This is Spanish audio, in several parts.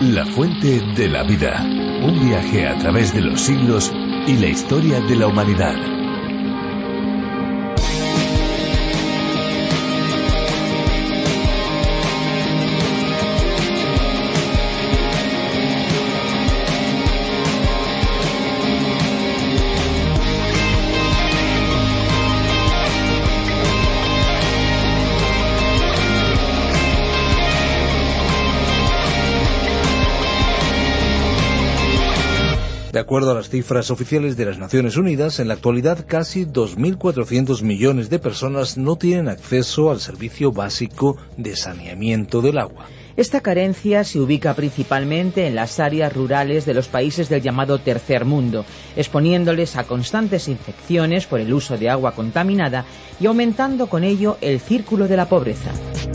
La fuente de la vida. Un viaje a través de los siglos y la historia de la humanidad. De acuerdo a las cifras oficiales de las Naciones Unidas, en la actualidad casi 2.400 millones de personas no tienen acceso al servicio básico de saneamiento del agua. Esta carencia se ubica principalmente en las áreas rurales de los países del llamado Tercer Mundo, exponiéndoles a constantes infecciones por el uso de agua contaminada y aumentando con ello el círculo de la pobreza.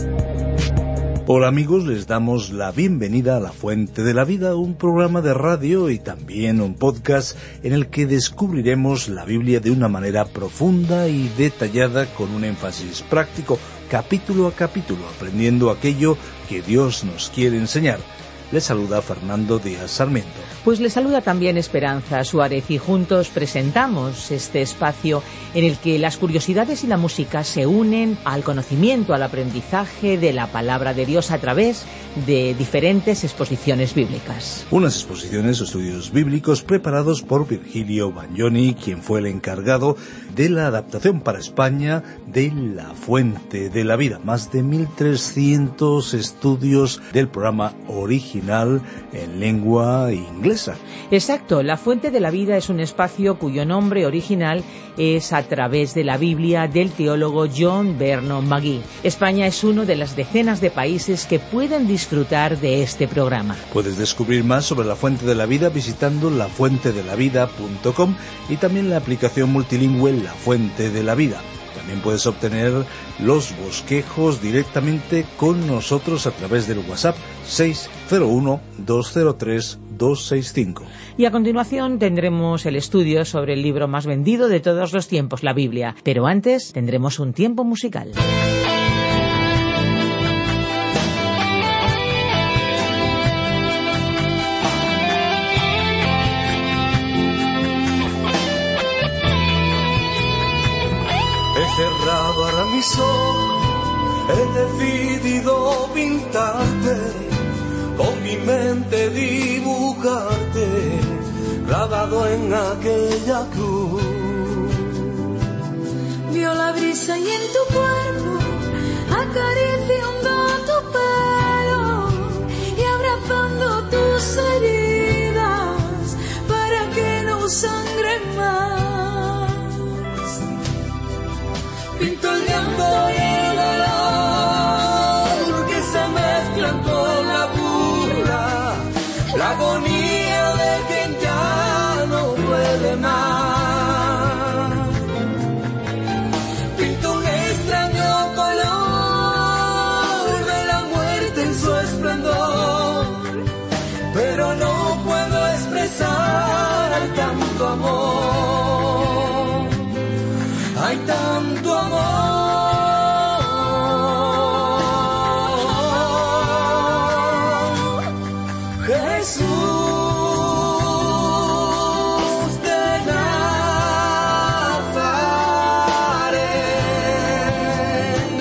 Hola amigos, les damos la bienvenida a La Fuente de la Vida, un programa de radio y también un podcast en el que descubriremos la Biblia de una manera profunda y detallada con un énfasis práctico, capítulo a capítulo, aprendiendo aquello que Dios nos quiere enseñar. Les saluda Fernando Díaz Sarmiento. Pues les saluda también Esperanza Suárez y juntos presentamos este espacio en el que las curiosidades y la música se unen al conocimiento, al aprendizaje de la palabra de Dios a través de diferentes exposiciones bíblicas. Unas exposiciones o estudios bíblicos preparados por Virgilio Bagnoni, quien fue el encargado de la adaptación para España de La Fuente de la Vida. Más de 1.300 estudios del programa original en lengua inglesa. Exacto, La Fuente de la Vida es un espacio cuyo nombre original es a través de la Biblia del teólogo John Vernon McGee. España es uno de las decenas de países que pueden disfrutar de este programa. Puedes descubrir más sobre La Fuente de la Vida visitando lafuentedelavida.com y también la aplicación multilingüe La Fuente de la Vida. También puedes obtener los bosquejos directamente con nosotros a través del WhatsApp 601-203-265. Y a continuación tendremos el estudio sobre el libro más vendido de todos los tiempos, la Biblia. Pero antes tendremos un tiempo musical. He cerrado ahora mis ojos, he decidido pintarte, con mi mente dibujarte, clavado en aquella cruz. Vio la brisa y en tu cuerpo, acariciando tu pelo y abrazando tus heridas para que no sangren más. Pinto el llanto y el dolor que se mezclan con la burla, la agonía de quien ya no puede más. Pinto un extraño color de la muerte en su esplendor, pero no puedo expresar al tanto amor. Hay tanto amor. Jesús de Nazaret.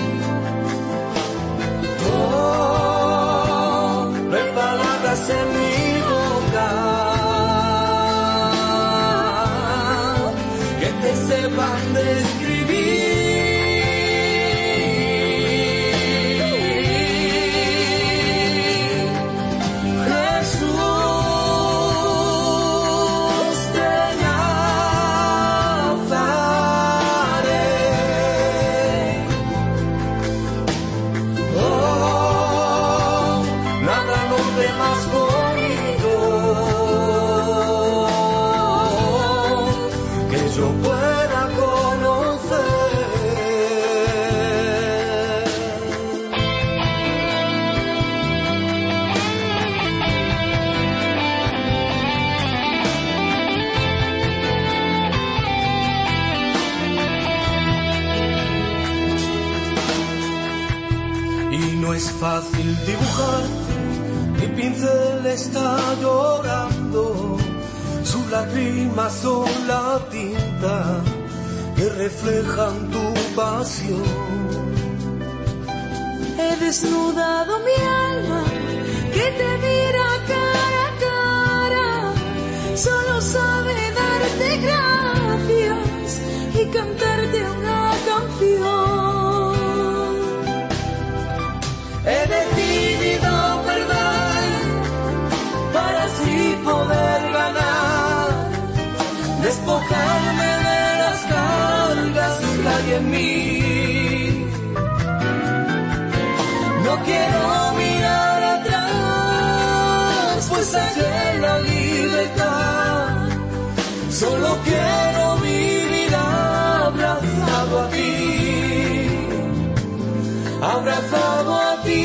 Oh, no hay palabras en mi boca que te sepan describir. Jesús de Nazaret. Oh, nada nombre más bonito que yo pueda conocer. Y no es fácil dibujarte Mi pincel está llorando, sus lágrimas son la tinta que reflejan tu pasión. He desnudado mi alma que te mira cara a cara, solo sabe darte gracias y cantarte una canción. He decidido perder para así poder ganar, despojarme de las cargas que hay en mí. No quiero mirar atrás, pues hallé la libertad. Solo quiero vivir abrazado a ti, abrazado a ti.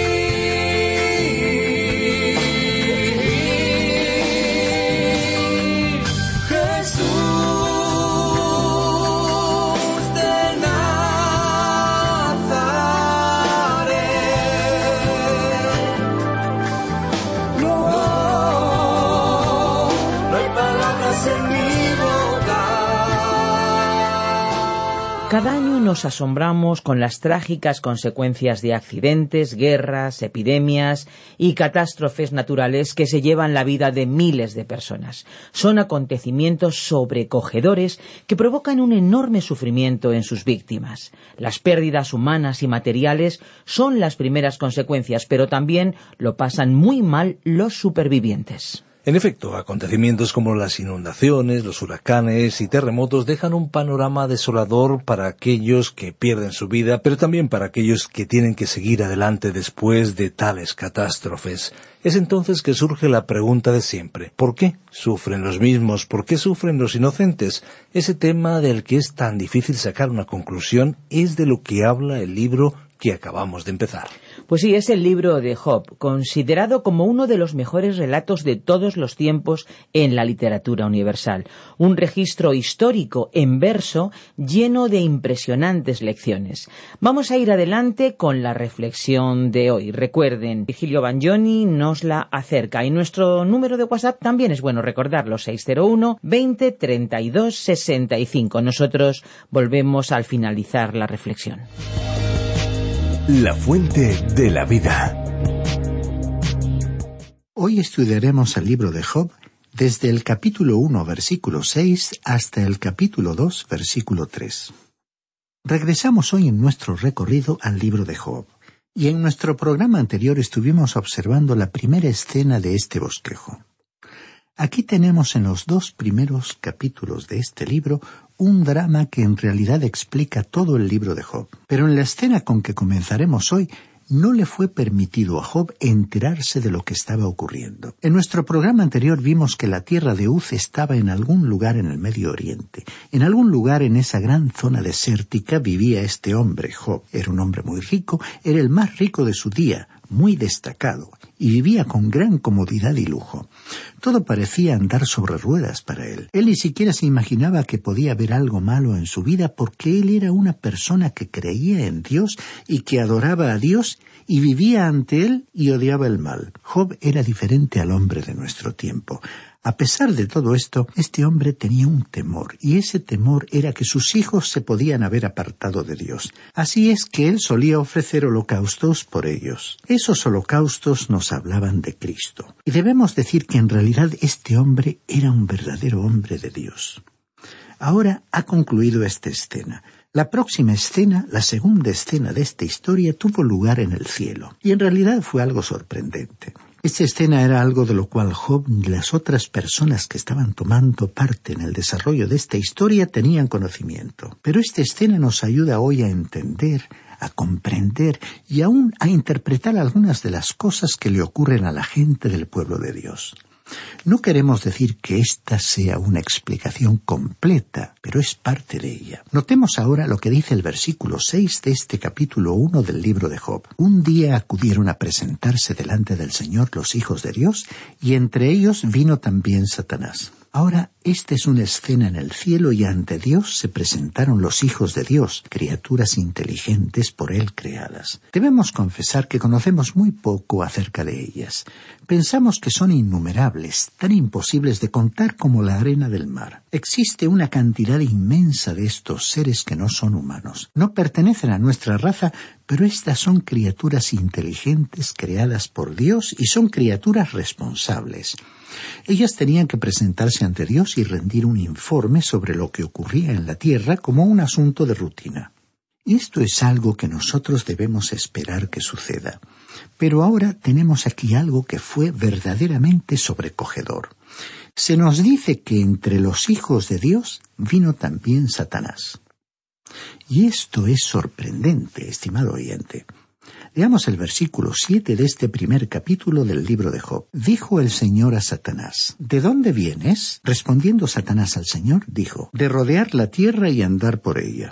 Cada año nos asombramos con las trágicas consecuencias de accidentes, guerras, epidemias y catástrofes naturales que se llevan la vida de miles de personas. Son acontecimientos sobrecogedores que provocan un enorme sufrimiento en sus víctimas. Las pérdidas humanas y materiales son las primeras consecuencias, pero también lo pasan muy mal los supervivientes. En efecto, acontecimientos como las inundaciones, los huracanes y terremotos dejan un panorama desolador para aquellos que pierden su vida, pero también para aquellos que tienen que seguir adelante después de tales catástrofes. Es entonces que surge la pregunta de siempre: ¿por qué sufren los mismos? ¿Por qué sufren los inocentes? Ese tema del que es tan difícil sacar una conclusión es de lo que habla el libro que acabamos de empezar. Pues sí, es el libro de Job, considerado como uno de los mejores relatos de todos los tiempos en la literatura universal. Un registro histórico en verso lleno de impresionantes lecciones. Vamos a ir adelante con la reflexión de hoy. Recuerden, Virgilio Bagnoni nos la acerca y nuestro número de WhatsApp también es bueno recordarlo, 601 20 32 65. Nosotros volvemos al finalizar la reflexión. La fuente de la vida. Hoy estudiaremos el libro de Job desde el capítulo 1, versículo 6, hasta el capítulo 2, versículo 3. Regresamos hoy en nuestro recorrido al libro de Job, y en nuestro programa anterior estuvimos observando la primera escena de este bosquejo. Aquí tenemos en los 2 primeros capítulos de este libro un drama que en realidad explica todo el libro de Job. Pero en la escena con que comenzaremos hoy, no le fue permitido a Job enterarse de lo que estaba ocurriendo. En nuestro programa anterior vimos que la tierra de Uz estaba en algún lugar en el Medio Oriente. En algún lugar en esa gran zona desértica vivía este hombre, Job. Era un hombre muy rico, era el más rico de su día, muy destacado, y vivía con gran comodidad y lujo. Todo parecía andar sobre ruedas para él. Él ni siquiera se imaginaba que podía haber algo malo en su vida porque él era una persona que creía en Dios y que adoraba a Dios y vivía ante él y odiaba el mal. Job era diferente al hombre de nuestro tiempo. A pesar de todo esto, este hombre tenía un temor, y ese temor era que sus hijos se podían haber apartado de Dios. Así es que él solía ofrecer holocaustos por ellos. Esos holocaustos nos hablaban de Cristo. Y debemos decir que en realidad este hombre era un verdadero hombre de Dios. Ahora ha concluido esta escena. La próxima escena, la segunda escena de esta historia, tuvo lugar en el cielo. Y en realidad fue algo sorprendente. Esta escena era algo de lo cual Job y las otras personas que estaban tomando parte en el desarrollo de esta historia tenían conocimiento. Pero esta escena nos ayuda hoy a entender, a comprender y aún a interpretar algunas de las cosas que le ocurren a la gente del pueblo de Dios. No queremos decir que esta sea una explicación completa, pero es parte de ella. Notemos ahora lo que dice el versículo 6 de este capítulo 1 del libro de Job. Un día acudieron a presentarse delante del Señor los hijos de Dios, y entre ellos vino también Satanás. Ahora, esta es una escena en el cielo y ante Dios se presentaron los hijos de Dios, criaturas inteligentes por Él creadas. Debemos confesar que conocemos muy poco acerca de ellas. Pensamos que son innumerables, tan imposibles de contar como la arena del mar. Existe una cantidad inmensa de estos seres que no son humanos. No pertenecen a nuestra raza, pero estas son criaturas inteligentes creadas por Dios y son criaturas responsables. Ellas tenían que presentarse ante Dios y rendir un informe sobre lo que ocurría en la tierra como un asunto de rutina. Y esto es algo que nosotros debemos esperar que suceda. Pero ahora tenemos aquí algo que fue verdaderamente sobrecogedor. Se nos dice que entre los hijos de Dios vino también Satanás. Y esto es sorprendente, estimado oyente. Leamos el versículo 7 de este primer capítulo del libro de Job. Dijo el Señor a Satanás: ¿De dónde vienes? Respondiendo Satanás al Señor, dijo: de rodear la tierra y andar por ella.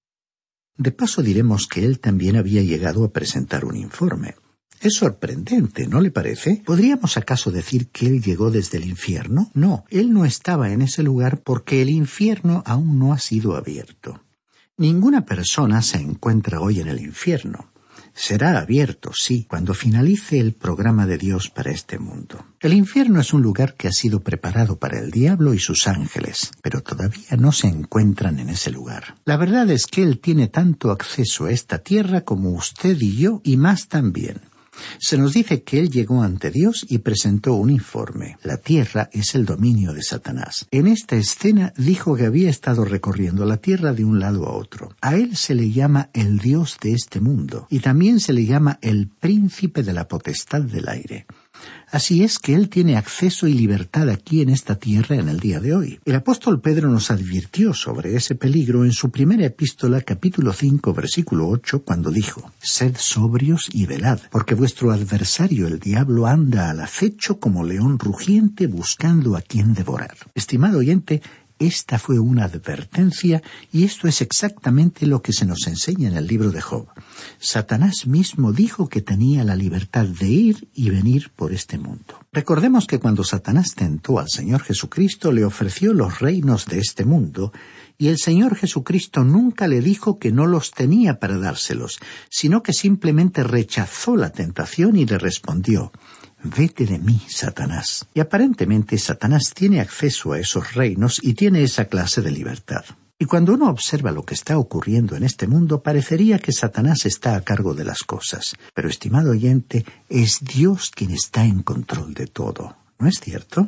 De paso diremos que él también había llegado a presentar un informe. Es sorprendente, ¿no le parece? ¿Podríamos acaso decir que él llegó desde el infierno? No, él no estaba en ese lugar porque el infierno aún no ha sido abierto. Ninguna persona se encuentra hoy en el infierno. Será abierto, sí, cuando finalice el programa de Dios para este mundo. El infierno es un lugar que ha sido preparado para el diablo y sus ángeles, pero todavía no se encuentran en ese lugar. La verdad es que él tiene tanto acceso a esta tierra como usted y yo, y más también. Se nos dice que él llegó ante Dios y presentó un informe. La tierra es el dominio de Satanás. En esta escena dijo que había estado recorriendo la tierra de un lado a otro. A él se le llama el Dios de este mundo y también se le llama el príncipe de la potestad del aire. Así es que él tiene acceso y libertad aquí en esta tierra en el día de hoy. El apóstol Pedro nos advirtió sobre ese peligro en su primera epístola, capítulo 5, versículo 8, cuando dijo: «Sed sobrios y velad, porque vuestro adversario el diablo anda al acecho como león rugiente buscando a quien devorar». Estimado oyente, esta fue una advertencia y esto es exactamente lo que se nos enseña en el libro de Job. Satanás mismo dijo que tenía la libertad de ir y venir por este mundo. Recordemos que cuando Satanás tentó al Señor Jesucristo, le ofreció los reinos de este mundo y el Señor Jesucristo nunca le dijo que no los tenía para dárselos, sino que simplemente rechazó la tentación y le respondió: «Vete de mí, Satanás». Y aparentemente Satanás tiene acceso a esos reinos y tiene esa clase de libertad. Y cuando uno observa lo que está ocurriendo en este mundo, parecería que Satanás está a cargo de las cosas. Pero, estimado oyente, es Dios quien está en control de todo. ¿No es cierto?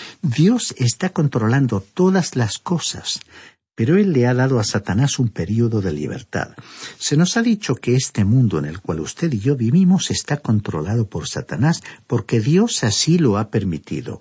Dios está controlando todas las cosas. Pero Él le ha dado a Satanás un período de libertad. Se nos ha dicho que este mundo en el cual usted y yo vivimos está controlado por Satanás porque Dios así lo ha permitido.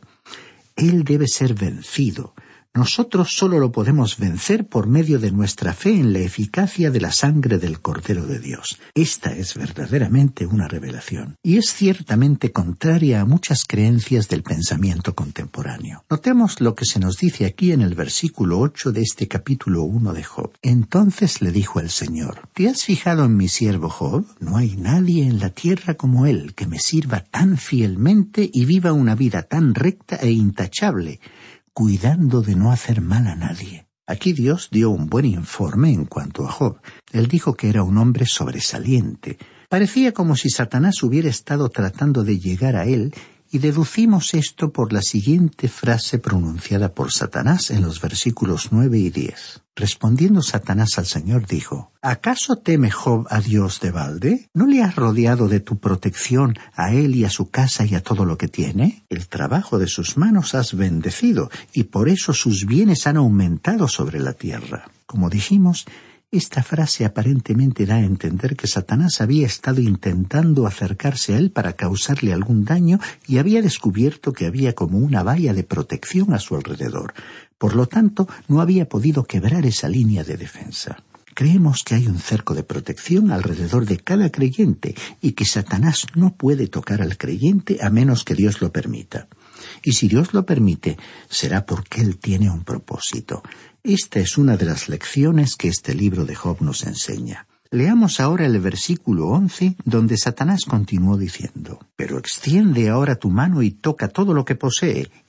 Él debe ser vencido. Nosotros solo lo podemos vencer por medio de nuestra fe en la eficacia de la sangre del Cordero de Dios. Esta es verdaderamente una revelación. Y es ciertamente contraria a muchas creencias del pensamiento contemporáneo. Notemos lo que se nos dice aquí en el versículo 8 de este capítulo 1 de Job. Entonces le dijo el Señor: ¿Te has fijado en mi siervo Job? No hay nadie en la tierra como él, que me sirva tan fielmente y viva una vida tan recta e intachable, cuidando de no hacer mal a nadie. Aquí Dios dio un buen informe en cuanto a Job. Él dijo que era un hombre sobresaliente. Parecía como si Satanás hubiera estado tratando de llegar a él, y deducimos esto por la siguiente frase pronunciada por Satanás en los versículos 9 y 10. Respondiendo Satanás al Señor dijo: ¿Acaso teme Job a Dios de balde? ¿No le has rodeado de tu protección a él y a su casa y a todo lo que tiene? El trabajo de sus manos has bendecido, y por eso sus bienes han aumentado sobre la tierra. Como dijimos, esta frase aparentemente da a entender que Satanás había estado intentando acercarse a él para causarle algún daño y había descubierto que había como una valla de protección a su alrededor. Por lo tanto, no había podido quebrar esa línea de defensa. Creemos que hay un cerco de protección alrededor de cada creyente y que Satanás no puede tocar al creyente a menos que Dios lo permita. Y si Dios lo permite, será porque Él tiene un propósito. Esta es una de las lecciones que este libro de Job nos enseña. Leamos ahora el versículo 11, donde Satanás continuó diciendo: «Pero extiende ahora tu mano y toca todo lo que posee,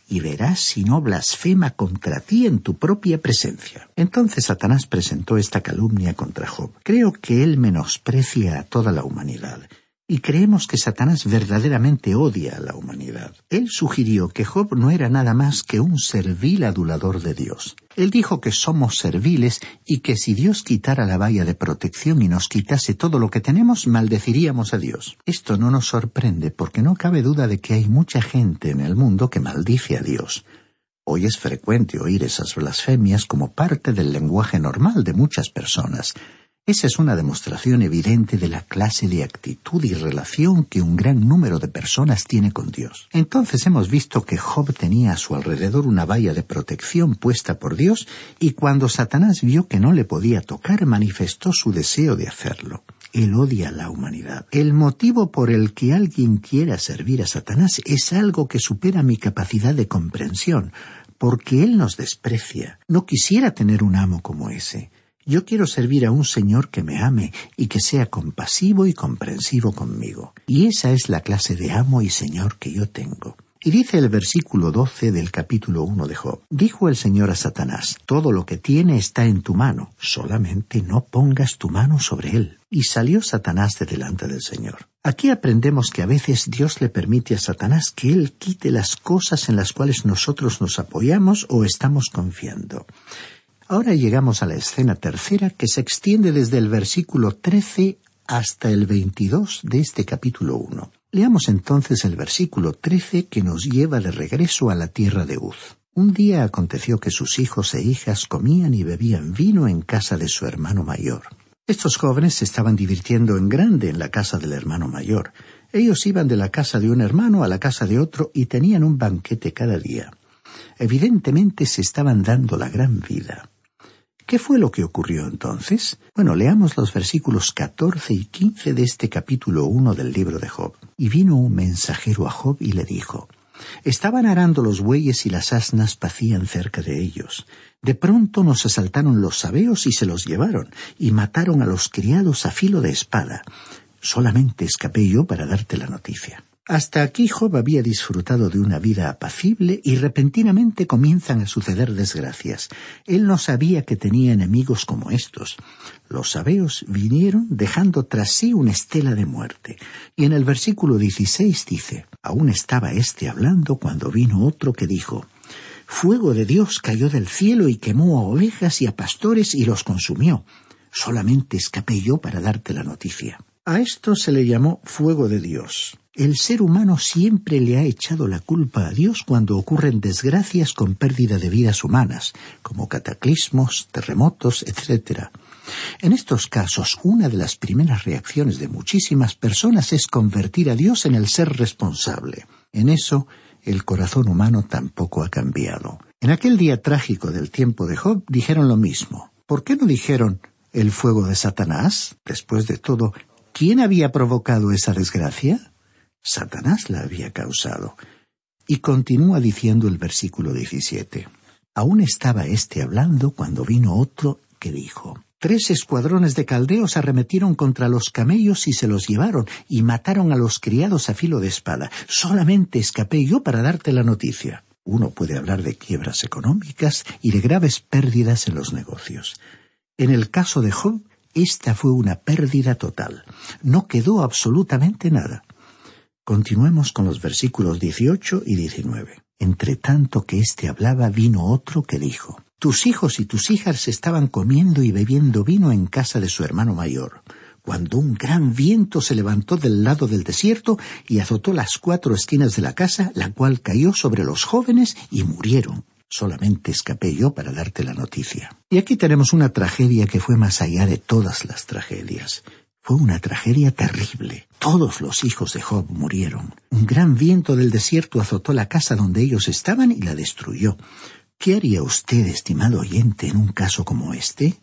y verás si no blasfema contra ti en tu propia presencia. Entonces Satanás presentó esta calumnia contra Job. Creo que él menosprecia a toda la humanidad. Y creemos que Satanás verdaderamente odia a la humanidad. Él sugirió que Job no era nada más que un servil adulador de Dios. Él dijo que somos serviles y que si Dios quitara la valla de protección y nos quitase todo lo que tenemos, maldeciríamos a Dios. Esto no nos sorprende porque no cabe duda de que hay mucha gente en el mundo que maldice a Dios. Hoy es frecuente oír esas blasfemias como parte del lenguaje normal de muchas personas. Esa es una demostración evidente de la clase de actitud y relación que un gran número de personas tiene con Dios. Entonces hemos visto que Job tenía a su alrededor una valla de protección puesta por Dios y cuando Satanás vio que no le podía tocar, manifestó su deseo de hacerlo. Él odia a la humanidad. El motivo por el que alguien quiera servir a Satanás es algo que supera mi capacidad de comprensión, porque él nos desprecia. No quisiera tener un amo como ese. Yo quiero servir a un Señor que me ame y que sea compasivo y comprensivo conmigo. Y esa es la clase de amo y Señor que yo tengo. Y dice el versículo 12 del capítulo 1 de Job. Dijo el Señor a Satanás, todo lo que tiene está en tu mano, solamente no pongas tu mano sobre él. Y salió Satanás de delante del Señor. Aquí aprendemos que a veces Dios le permite a Satanás que él quite las cosas en las cuales nosotros nos apoyamos o estamos confiando. Ahora llegamos a la escena tercera que se extiende desde el versículo 13 hasta el 22 de este capítulo 1. Leamos entonces el versículo 13 que nos lleva de regreso a la tierra de Uz. Un día aconteció que sus hijos e hijas comían y bebían vino en casa de su hermano mayor. Estos jóvenes se estaban divirtiendo en grande en la casa del hermano mayor. Ellos iban de la casa de un hermano a la casa de otro y tenían un banquete cada día. Evidentemente se estaban dando la gran vida. ¿Qué fue lo que ocurrió entonces? Bueno, leamos los versículos 14 y 15 de este capítulo 1 del libro de Job. Y vino un mensajero a Job y le dijo, estaban arando los bueyes y las asnas pacían cerca de ellos. De pronto nos asaltaron los sabeos y se los llevaron, y mataron a los criados a filo de espada. Solamente escapé yo para darte la noticia. Hasta aquí Job había disfrutado de una vida apacible y repentinamente comienzan a suceder desgracias. Él no sabía que tenía enemigos como estos. Los sabeos vinieron dejando tras sí una estela de muerte. Y en el versículo 16 dice, aún estaba éste hablando cuando vino otro que dijo, fuego de Dios cayó del cielo y quemó a ovejas y a pastores y los consumió. Solamente escapé yo para darte la noticia. A esto se le llamó fuego de Dios. El ser humano siempre le ha echado la culpa a Dios cuando ocurren desgracias con pérdida de vidas humanas, como cataclismos, terremotos, etc. En estos casos, una de las primeras reacciones de muchísimas personas es convertir a Dios en el ser responsable. En eso, el corazón humano tampoco ha cambiado. En aquel día trágico del tiempo de Job dijeron lo mismo. ¿Por qué no dijeron el fuego de Satanás? Después de todo, ¿quién había provocado esa desgracia? Satanás la había causado. Y continúa diciendo el versículo 17. Aún estaba éste hablando cuando vino otro que dijo, 3 escuadrones de caldeos arremetieron contra los camellos y se los llevaron, y mataron a los criados a filo de espada. Solamente escapé yo para darte la noticia. Uno puede hablar de quiebras económicas y de graves pérdidas en los negocios. En el caso de Job, esta fue una pérdida total. No quedó absolutamente nada. Continuemos con los versículos 18 y 19. Entre tanto que éste hablaba, vino otro que dijo, tus hijos y tus hijas estaban comiendo y bebiendo vino en casa de su hermano mayor, cuando un gran viento se levantó del lado del desierto y azotó las 4 esquinas de la casa, la cual cayó sobre los jóvenes y murieron. Solamente escapé yo para darte la noticia. Y aquí tenemos una tragedia que fue más allá de todas las tragedias. Fue una tragedia terrible. Todos los hijos de Job murieron. Un gran viento del desierto azotó la casa donde ellos estaban y la destruyó. ¿Qué haría usted, estimado oyente, en un caso como este?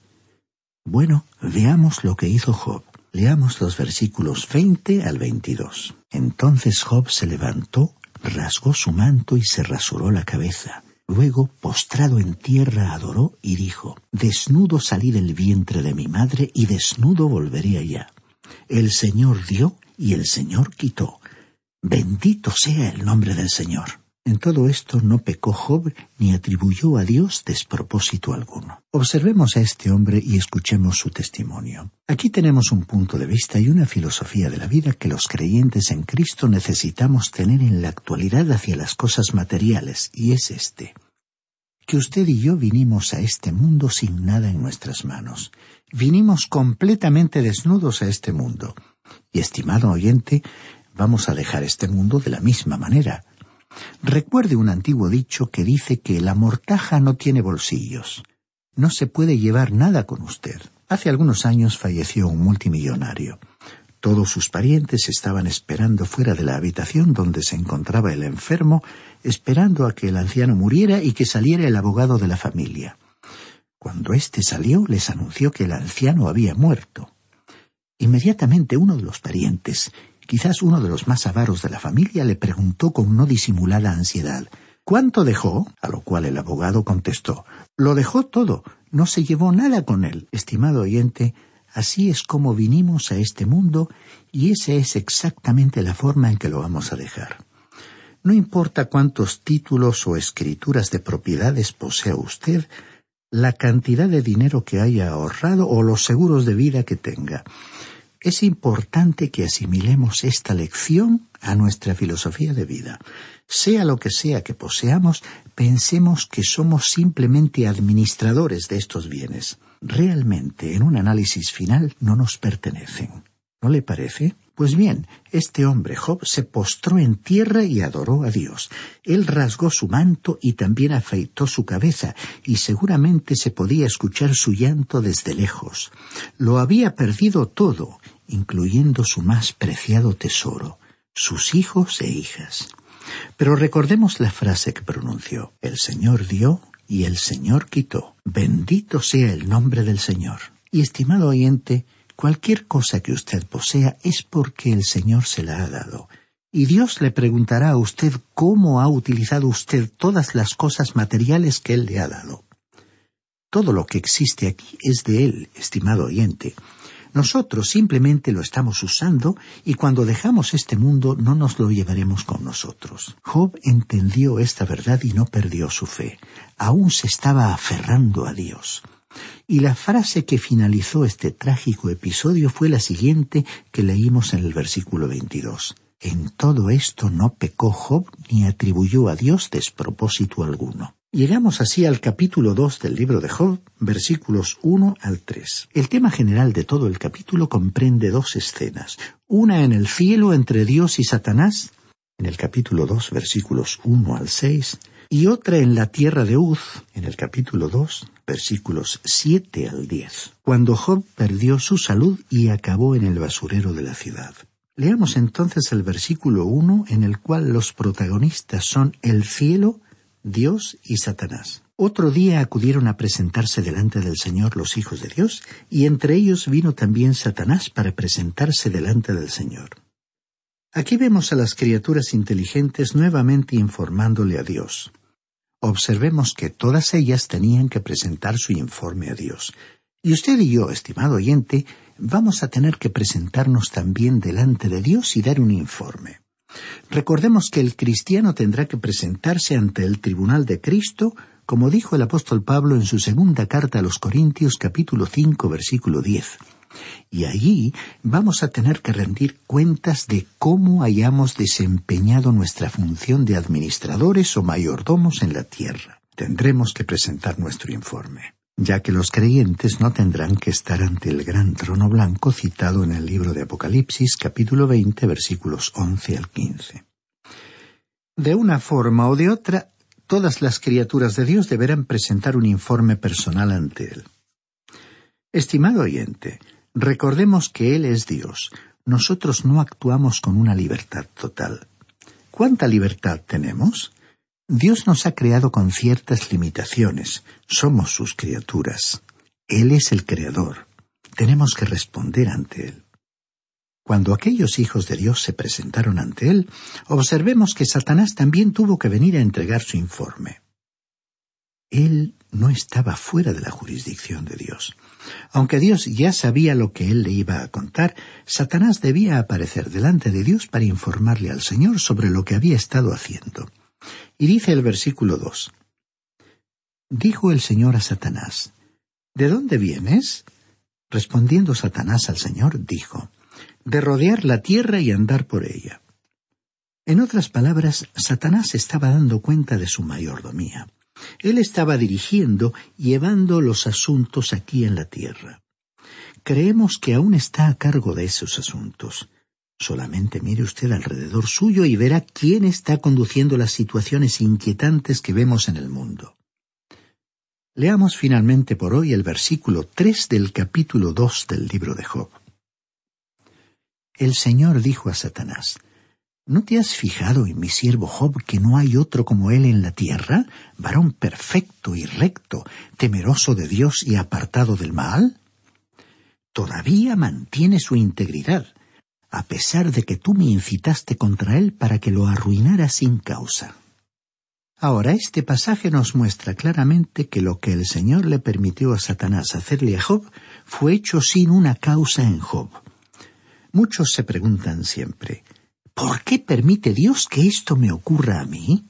Bueno, veamos lo que hizo Job. Leamos los versículos 20 al 22. Entonces Job se levantó, rasgó su manto y se rasuró la cabeza. Luego, postrado en tierra, adoró y dijo, desnudo salí del vientre de mi madre y desnudo volveré allá. El Señor dio y el Señor quitó. Bendito sea el nombre del Señor. En todo esto no pecó Job ni atribuyó a Dios despropósito alguno. Observemos a este hombre y escuchemos su testimonio. Aquí tenemos un punto de vista y una filosofía de la vida que los creyentes en Cristo necesitamos tener en la actualidad hacia las cosas materiales, y es este: que usted y yo vinimos a este mundo sin nada en nuestras manos. Vinimos completamente desnudos a este mundo. Y, estimado oyente, vamos a dejar este mundo de la misma manera. Recuerde un antiguo dicho que dice que la mortaja no tiene bolsillos. No se puede llevar nada con usted. Hace algunos años falleció un multimillonario. Todos sus parientes estaban esperando fuera de la habitación donde se encontraba el enfermo, esperando a que el anciano muriera y que saliera el abogado de la familia. Cuando éste salió, les anunció que el anciano había muerto. Inmediatamente uno de los parientes, quizás uno de los más avaros de la familia, le preguntó con no disimulada ansiedad: ¿cuánto dejó? A lo cual el abogado contestó: lo dejó todo, no se llevó nada con él. Estimado oyente, así es como vinimos a este mundo, y esa es exactamente la forma en que lo vamos a dejar. No importa cuántos títulos o escrituras de propiedades posea usted, la cantidad de dinero que haya ahorrado o los seguros de vida que tenga. Es importante que asimilemos esta lección a nuestra filosofía de vida. Sea lo que sea que poseamos, pensemos que somos simplemente administradores de estos bienes. Realmente, en un análisis final, no nos pertenecen. ¿No le parece? Pues bien, este hombre Job se postró en tierra y adoró a Dios. Él rasgó su manto y también afeitó su cabeza, y seguramente se podía escuchar su llanto desde lejos. Lo había perdido todo, incluyendo su más preciado tesoro, sus hijos e hijas. Pero recordemos la frase que pronunció: el Señor dio y el Señor quitó. Bendito sea el nombre del Señor. Y, estimado oyente, cualquier cosa que usted posea es porque el Señor se la ha dado. Y Dios le preguntará a usted cómo ha utilizado usted todas las cosas materiales que Él le ha dado. Todo lo que existe aquí es de Él, estimado oyente. Nosotros simplemente lo estamos usando, y cuando dejamos este mundo no nos lo llevaremos con nosotros. Job entendió esta verdad y no perdió su fe. Aún se estaba aferrando a Dios. Y la frase que finalizó este trágico episodio fue la siguiente que leímos en el versículo 22. En todo esto no pecó Job ni atribuyó a Dios despropósito alguno. Llegamos así al capítulo 2 del libro de Job, versículos 1 al 3. El tema general de todo el capítulo comprende dos escenas. Una en el cielo entre Dios y Satanás, en el capítulo 2, versículos 1 al 6, y otra en la tierra de Uz, en el capítulo 2, versículos 7 al 10, cuando Job perdió su salud y acabó en el basurero de la ciudad. Leamos entonces el versículo 1, en el cual los protagonistas son el cielo, Dios y Satanás. Otro día acudieron a presentarse delante del Señor los hijos de Dios, y entre ellos vino también Satanás para presentarse delante del Señor. Aquí vemos a las criaturas inteligentes nuevamente informándole a Dios. Observemos que todas ellas tenían que presentar su informe a Dios. Y usted y yo, estimado oyente, vamos a tener que presentarnos también delante de Dios y dar un informe. Recordemos que el cristiano tendrá que presentarse ante el tribunal de Cristo, como dijo el apóstol Pablo en su segunda carta a los Corintios, capítulo 5, versículo 10. Y allí vamos a tener que rendir cuentas de cómo hayamos desempeñado nuestra función de administradores o mayordomos en la tierra. Tendremos que presentar nuestro informe, ya que los creyentes no tendrán que estar ante el gran trono blanco citado en el libro de Apocalipsis, capítulo 20, versículos 11 al 15. De una forma o de otra, todas las criaturas de Dios deberán presentar un informe personal ante Él. Estimado oyente, recordemos que Él es Dios. Nosotros no actuamos con una libertad total. ¿Cuánta libertad tenemos? Dios nos ha creado con ciertas limitaciones. Somos sus criaturas. Él es el Creador. Tenemos que responder ante Él. Cuando aquellos hijos de Dios se presentaron ante Él, observemos que Satanás también tuvo que venir a entregar su informe. Él no estaba fuera de la jurisdicción de Dios. Aunque Dios ya sabía lo que Él le iba a contar, Satanás debía aparecer delante de Dios para informarle al Señor sobre lo que había estado haciendo. Y dice el versículo 2: Dijo el Señor a Satanás: ¿De dónde vienes? Respondiendo Satanás al Señor, dijo: De rodear la tierra y andar por ella. En otras palabras, Satanás estaba dando cuenta de su mayordomía. Él estaba dirigiendo y llevando los asuntos aquí en la tierra. Creemos que aún está a cargo de esos asuntos. Solamente mire usted alrededor suyo y verá quién está conduciendo las situaciones inquietantes que vemos en el mundo. Leamos finalmente por hoy el versículo 3 del capítulo 2 del libro de Job. El Señor dijo a Satanás: ¿No te has fijado en mi siervo Job, que no hay otro como él en la tierra, varón perfecto y recto, temeroso de Dios y apartado del mal? Todavía mantiene su integridad, a pesar de que tú me incitaste contra él para que lo arruinara sin causa. Ahora, este pasaje nos muestra claramente que lo que el Señor le permitió a Satanás hacerle a Job fue hecho sin una causa en Job. Muchos se preguntan siempre: ¿por qué permite Dios que esto me ocurra a mí?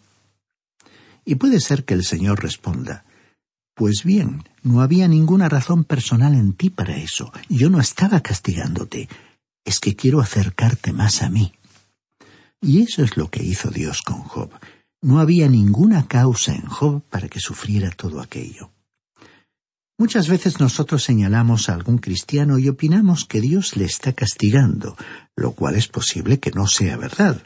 Y puede ser que el Señor responda: pues bien, no había ninguna razón personal en ti para eso. Yo no estaba castigándote. Es que quiero acercarte más a mí. Y eso es lo que hizo Dios con Job. No había ninguna causa en Job para que sufriera todo aquello. Muchas veces nosotros señalamos a algún cristiano y opinamos que Dios le está castigando, lo cual es posible que no sea verdad.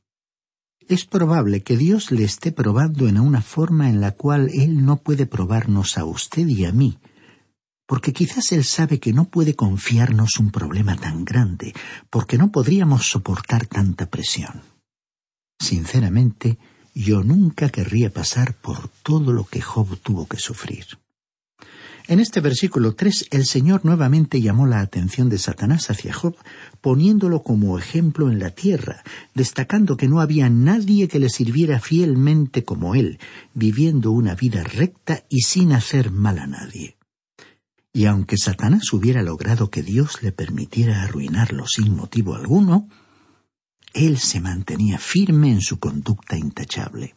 Es probable que Dios le esté probando en una forma en la cual Él no puede probarnos a usted y a mí, porque quizás Él sabe que no puede confiarnos un problema tan grande, porque no podríamos soportar tanta presión. Sinceramente, yo nunca querría pasar por todo lo que Job tuvo que sufrir. En este versículo 3, el Señor nuevamente llamó la atención de Satanás hacia Job, poniéndolo como ejemplo en la tierra, destacando que no había nadie que le sirviera fielmente como él, viviendo una vida recta y sin hacer mal a nadie. Y aunque Satanás hubiera logrado que Dios le permitiera arruinarlo sin motivo alguno, él se mantenía firme en su conducta intachable.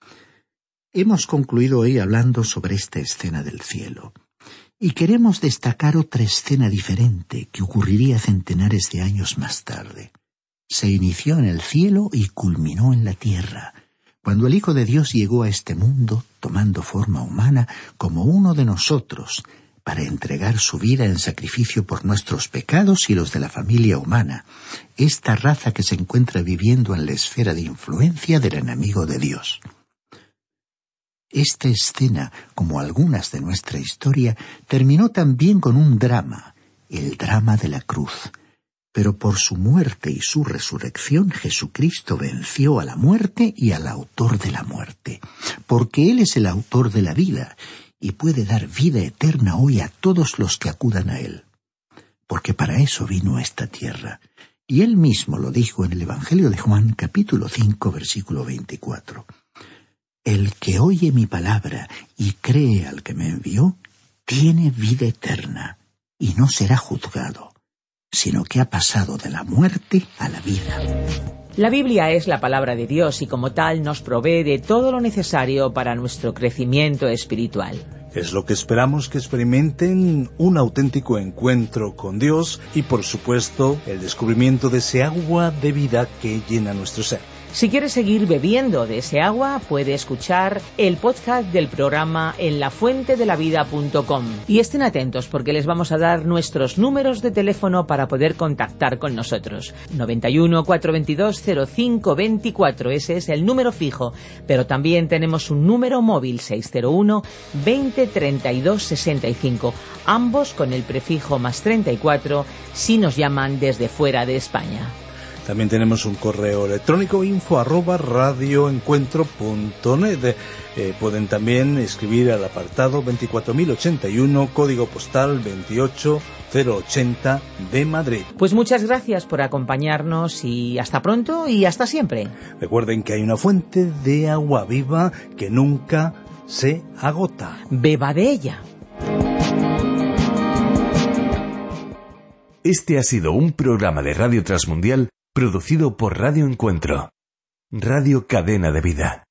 Hemos concluido hoy hablando sobre esta escena del cielo. Y queremos destacar otra escena diferente que ocurriría centenares de años más tarde. Se inició en el cielo y culminó en la tierra, cuando el Hijo de Dios llegó a este mundo tomando forma humana como uno de nosotros, para entregar su vida en sacrificio por nuestros pecados y los de la familia humana, esta raza que se encuentra viviendo en la esfera de influencia del enemigo de Dios. Esta escena, como algunas de nuestra historia, terminó también con un drama, el drama de la cruz. Pero por su muerte y su resurrección, Jesucristo venció a la muerte y al autor de la muerte, porque Él es el autor de la vida y puede dar vida eterna hoy a todos los que acudan a Él. Porque para eso vino a esta tierra. Y Él mismo lo dijo en el Evangelio de Juan, capítulo 5, versículo 24. El que oye mi palabra y cree al que me envió, tiene vida eterna, y no será juzgado, sino que ha pasado de la muerte a la vida. La Biblia es la palabra de Dios y como tal nos provee de todo lo necesario para nuestro crecimiento espiritual. Es lo que esperamos que experimenten un auténtico encuentro con Dios y, por supuesto, el descubrimiento de ese agua de vida que llena nuestro ser. Si quieres seguir bebiendo de ese agua, puede escuchar el podcast del programa en lafuentedelavida.com. Y estén atentos porque les vamos a dar nuestros números de teléfono para poder contactar con nosotros. 91 422 0524, ese es el número fijo, pero también tenemos un número móvil 601 20 32 65, ambos con el prefijo más 34 si nos llaman desde fuera de España. También tenemos un correo electrónico info@radioencuentro.net. Pueden también escribir al apartado 24081, código postal 28080 de Madrid. Pues muchas gracias por acompañarnos y hasta pronto y hasta siempre. Recuerden que hay una fuente de agua viva que nunca se agota. Beba de ella. Este ha sido un programa de Radio Transmundial producido por Radio Encuentro, Radio Cadena de Vida.